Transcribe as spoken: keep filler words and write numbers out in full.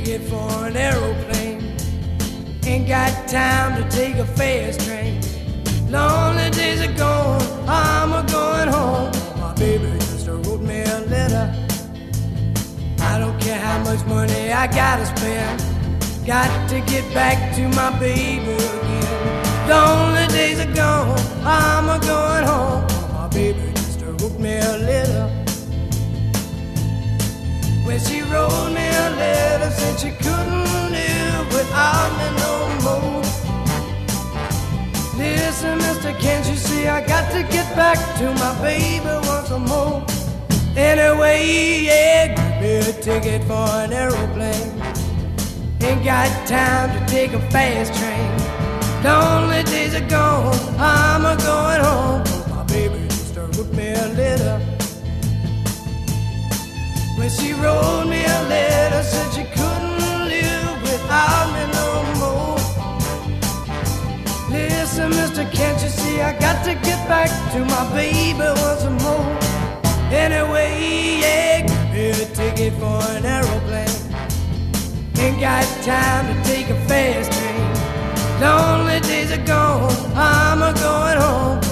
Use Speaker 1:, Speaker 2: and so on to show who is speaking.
Speaker 1: ticket for an aeroplane. Ain't got time to take a fast train. Lonely days are gone, I'm a going home. My baby just wrote me a letter. I don't care how much money I gotta spend. Got to get back to my baby again. Lonely days are gone, I'm a going home. My baby just wrote me a letter. When she wrote me a letter, said she couldn't live without me no more. Listen, mister, can't you see I got to get back to my baby once more? Anyway, yeah, give me a ticket for an aeroplane. Ain't got time to take a fast train. Lonely days are gone, I'm a going home. My baby just wrote me a letter. When she wrote me a letter, said she couldn't live without me no more. Listen, mister, can't you see I got to get back to my baby once more? Anyway, yeah, give me a ticket for an aeroplane. Ain't got time to take a fast train. Lonely days are gone, I'm a going home.